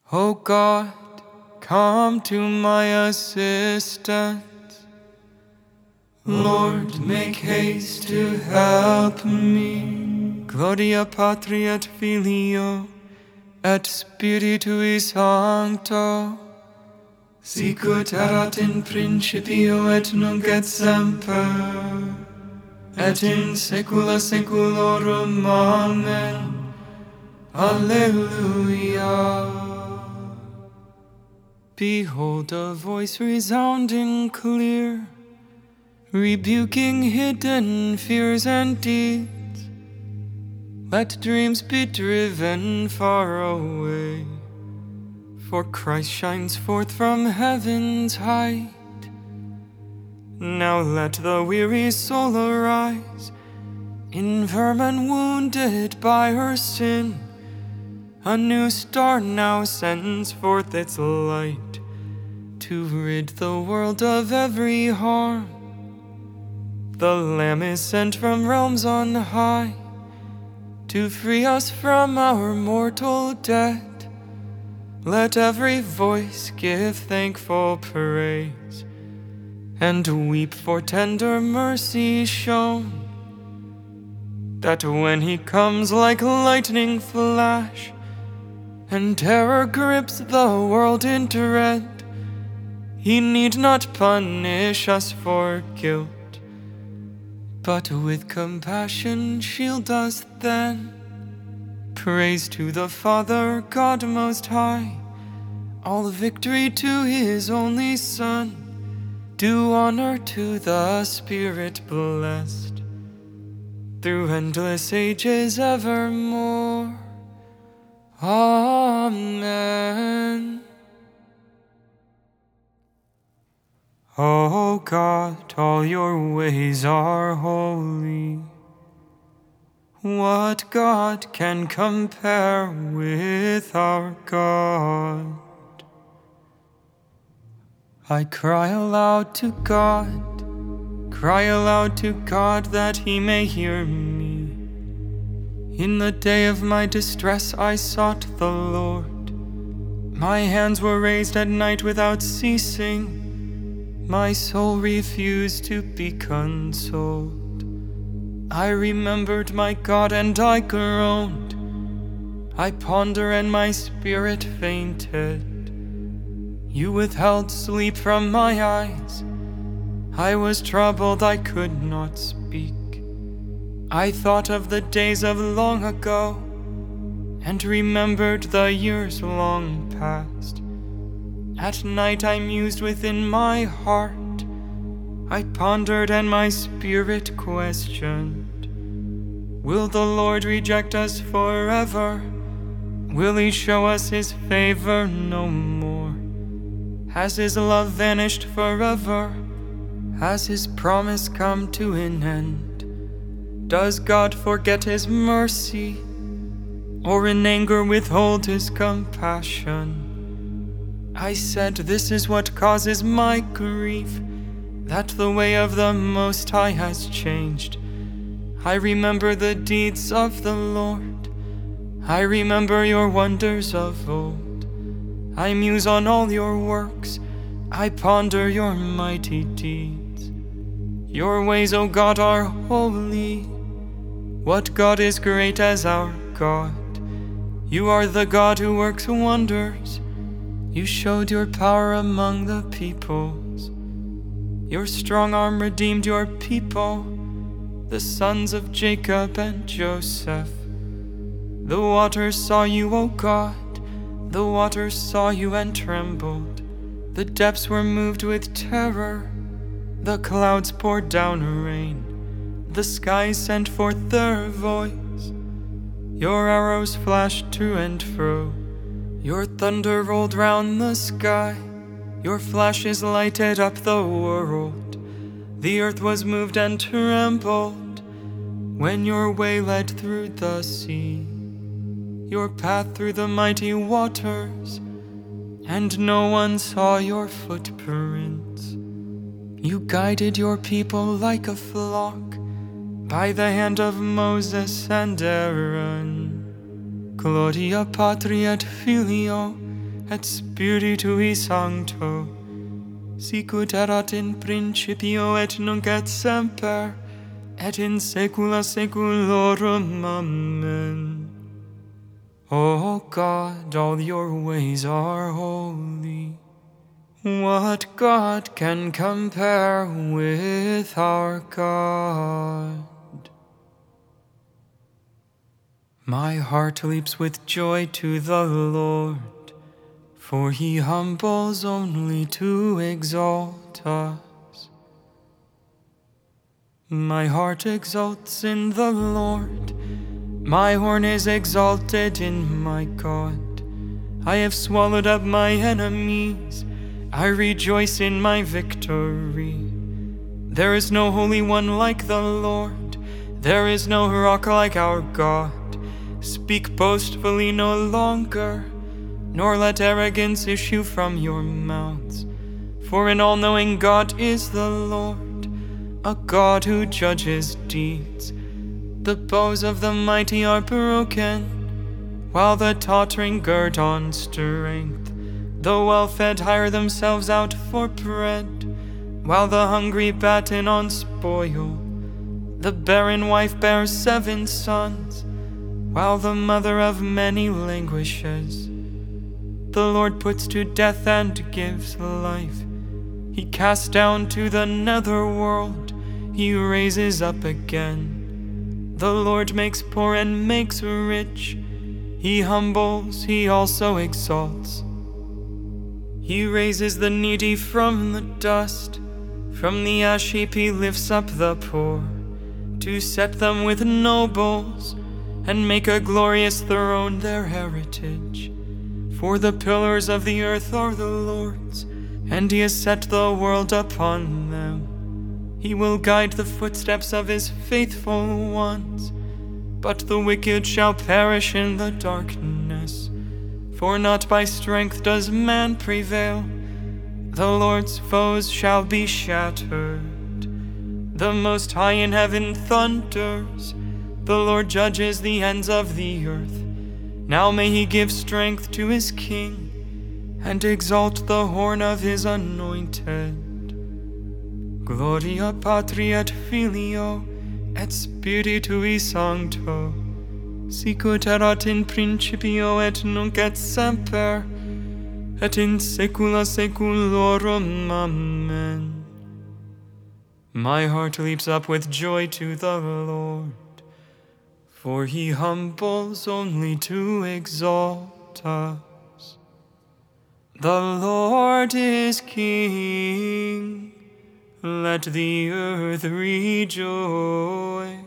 O God, come to my assistance. Lord, make haste to help me. Gloria Patri et Filio et Spiritui Sancto, sicut erat in principio et nunc et semper, et in saecula saeculorum. Amen. Alleluia. Behold a voice resounding clear, rebuking hidden fears and deeds. Let dreams be driven far away, for Christ shines forth from heaven's height. Now let the weary soul arise, infirm and wounded by her sin. A new star now sends forth its light, to rid the world of every harm. The Lamb is sent from realms on high, to free us from our mortal debt. Let every voice give thankful praise, and weep for tender mercy shown, that when he comes like lightning flash, and terror grips the world in dread, he need not punish us for guilt, but with compassion shield us then. Praise to the Father, God Most High, all victory to His only Son. Do honor to the Spirit blessed, through endless ages evermore. Amen. O God, all your ways are holy. What God can compare with our God? I cry aloud to God that He may hear me. In the day of my distress I sought the Lord. My hands were raised at night without ceasing. My soul refused to be consoled. I remembered my God and I groaned. I ponder and my spirit fainted. You withheld sleep from my eyes. I was troubled, I could not speak. I thought of the days of long ago, and remembered the years long past. At night I mused within my heart. I pondered and my spirit questioned. Will the Lord reject us forever? Will He show us His favor no more? Has His love vanished forever? Has His promise come to an end? Does God forget His mercy, or in anger withhold His compassion? I said, this is what causes my grief, that the way of the Most High has changed. I remember the deeds of the Lord. I remember your wonders of old. I muse on all your works. I ponder your mighty deeds. Your ways, O God, are holy. What God is great as our God? You are the God who works wonders. You showed your power among the peoples. Your strong arm redeemed your people, the sons of Jacob and Joseph. The waters saw you, O God. The waters saw you and trembled. The depths were moved with terror. The clouds poured down rain. The skies sent forth their voice. Your arrows flashed to and fro. Your thunder rolled round the sky. Your flashes lighted up the world. The earth was moved and trembled when your way led through the sea, your path through the mighty waters, and no one saw your footprints. You guided your people like a flock by the hand of Moses and Aaron. Gloria Patri et Filio et Spiritui Sancto, sicut erat in principio et nunc et semper, et in saecula saeculorum. Amen. O God, all your ways are holy. What God can compare with our God? My heart leaps with joy to the Lord, for he humbles only to exalt us. My heart exults in the Lord, my horn is exalted in my God. I have swallowed up my enemies, I rejoice in my victory. There is no Holy One like the Lord, there is no rock like our God. Speak boastfully no longer, nor let arrogance issue from your mouths. For an all-knowing God is the Lord, a God who judges deeds. The bows of the mighty are broken, while the tottering gird on strength. The well-fed hire themselves out for bread, while the hungry batten on spoil. The barren wife bears 7 sons, while the mother of many languishes. The Lord puts to death and gives life. He casts down to the nether world, he raises up again. The Lord makes poor and makes rich, he humbles, he also exalts. He raises the needy from the dust, from the ash heap he lifts up the poor, to set them with nobles, and make a glorious throne their heritage. For the pillars of the earth are the Lord's, and he has set the world upon them. He will guide the footsteps of his faithful ones, but the wicked shall perish in the darkness. For not by strength does man prevail, the Lord's foes shall be shattered. The Most High in heaven thunders, the Lord judges the ends of the earth. Now may he give strength to his king, and exalt the horn of his anointed. Gloria Patri et Filio, et Spiritui Sancto, sicut erat in principio et nunc et semper, et in saecula saeculorum. Amen. My heart leaps up with joy to the Lord, for he humbles only to exalt us. The Lord is King, let the earth rejoice.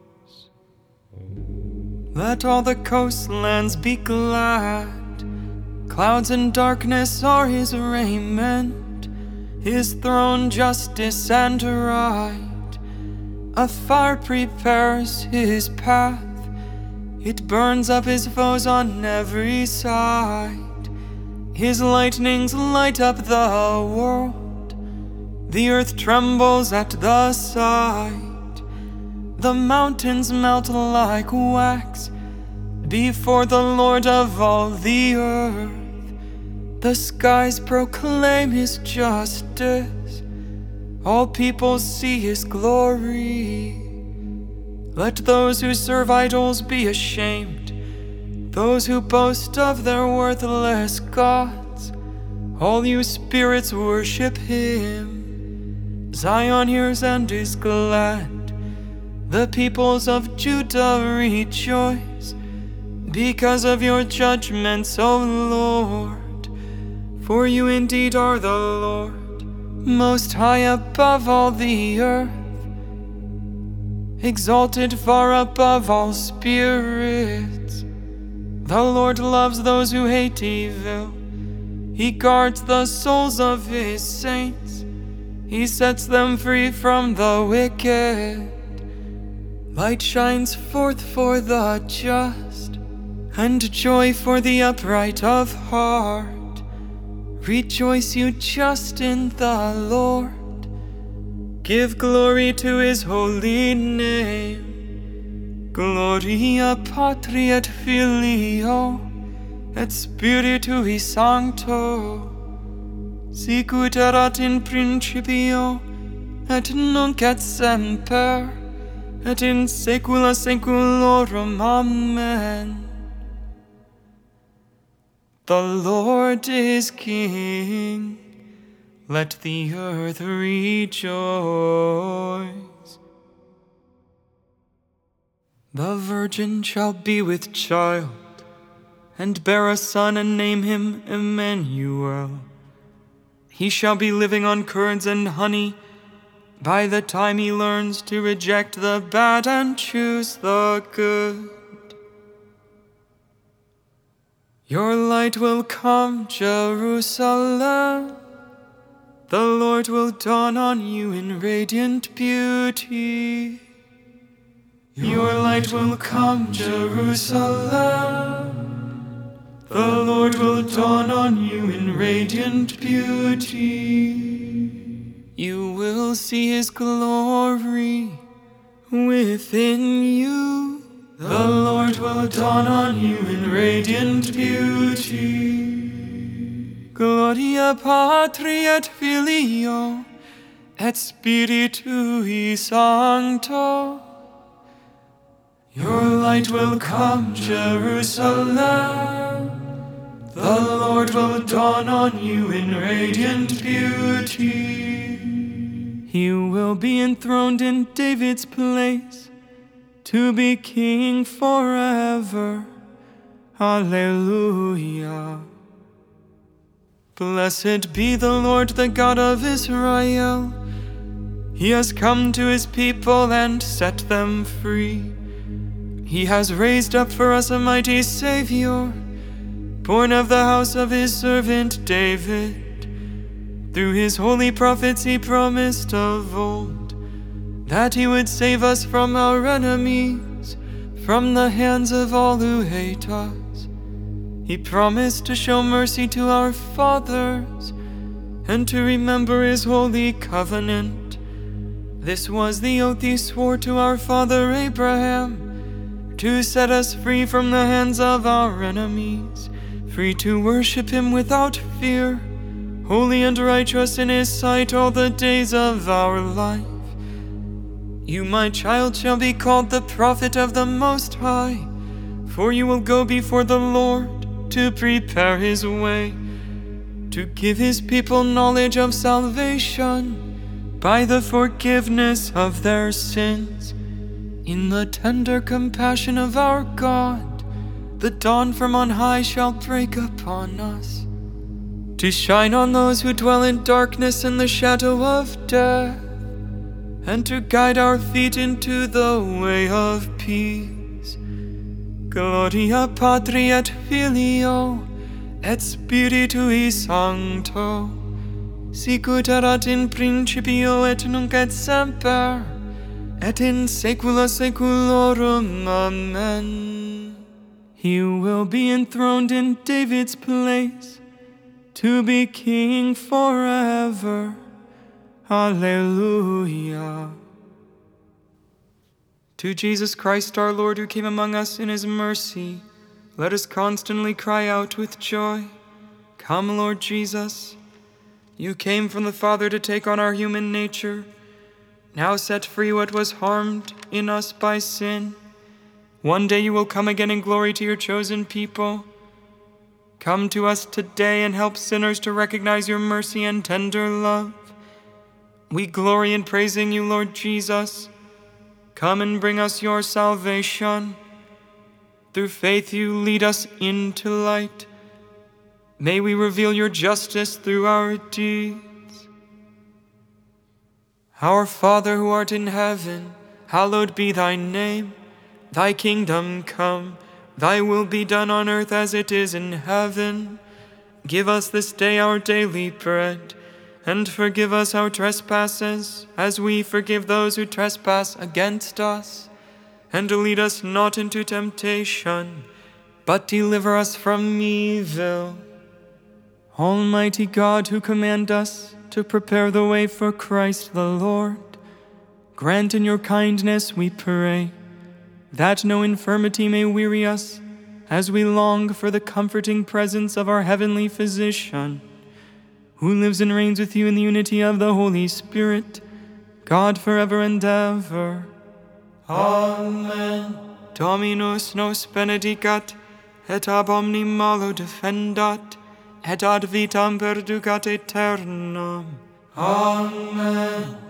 Let all the coastlands be glad. Clouds and darkness are his raiment, his throne justice and right. A fire prepares his path, it burns up his foes on every side. His lightnings light up the world, the earth trembles at the sight. The mountains melt like wax before the Lord of all the earth. The skies proclaim his justice, all people see his glory. Let those who serve idols be ashamed, those who boast of their worthless gods. All you spirits worship him. Zion hears and is glad, the peoples of Judah rejoice, because of your judgments, O Lord. For you indeed are the Lord, most high above all the earth, exalted far above all spirits. The Lord loves those who hate evil, he guards the souls of his saints, he sets them free from the wicked. Light shines forth for the just, and joy for the upright of heart. Rejoice, you just, in the Lord. Give glory to his holy name. Gloria Patri et Filio, et Spiritui Sancto, sicut erat in principio, et nunc et semper, et in saecula saeculorum. Amen. The Lord is King. Let the earth rejoice. The virgin shall be with child, and bear a son, and name him Emmanuel. He shall be living on curds and honey, by the time he learns to reject the bad and choose the good. Your light will come, Jerusalem. The Lord will dawn on you in radiant beauty. Your light will come, Jerusalem. The Lord will dawn on you in radiant beauty. You will see his glory within you. The Lord will dawn on you in radiant beauty. Gloria Patri et Filio et Spiritui Sancto. Your light will come, Jerusalem. The Lord will dawn on you in radiant beauty. He will be enthroned in David's place, to be king forever. Alleluia. Blessed be the Lord, the God of Israel. He has come to his people and set them free. He has raised up for us a mighty Savior, born of the house of his servant David. Through his holy prophets he promised of old that he would save us from our enemies, from the hands of all who hate us. He promised to show mercy to our fathers and to remember his holy covenant. This was the oath he swore to our father Abraham, to set us free from the hands of our enemies, free to worship him without fear, holy and righteous in his sight all the days of our life. You, my child, shall be called the prophet of the Most High, for you will go before the Lord to prepare his way, to give his people knowledge of salvation by the forgiveness of their sins. In the tender compassion of our God, the dawn from on high shall break upon us, to shine on those who dwell in darkness and the shadow of death, and to guide our feet into the way of peace. Gloria Patri et Filio et Spiritui Sancto, sicut erat in principio et nunc et semper, et in saecula saeculorum. Amen. He will be enthroned in David's place, to be king forever. Alleluia. To Jesus Christ our Lord, who came among us in his mercy, let us constantly cry out with joy. Come, Lord Jesus. You came from the Father to take on our human nature. Now set free what was harmed in us by sin. One day you will come again in glory to your chosen people. Come to us today and help sinners to recognize your mercy and tender love. We glory in praising you, Lord Jesus. Come and bring us your salvation. Through faith you lead us into light. May we reveal your justice through our deeds. Our Father who art in heaven, hallowed be thy name. Thy kingdom come, thy will be done on earth as it is in heaven. Give us this day our daily bread, and forgive us our trespasses, as we forgive those who trespass against us. And lead us not into temptation, but deliver us from evil. Almighty God, who command us to prepare the way for Christ the Lord, grant in your kindness, we pray, that no infirmity may weary us, as we long for the comforting presence of our heavenly physician, who lives and reigns with you in the unity of the Holy Spirit, God forever and ever. Amen. Dominus nos benedicat, et ab omni malo defendat, et ad vitam perducat aeternam. Amen.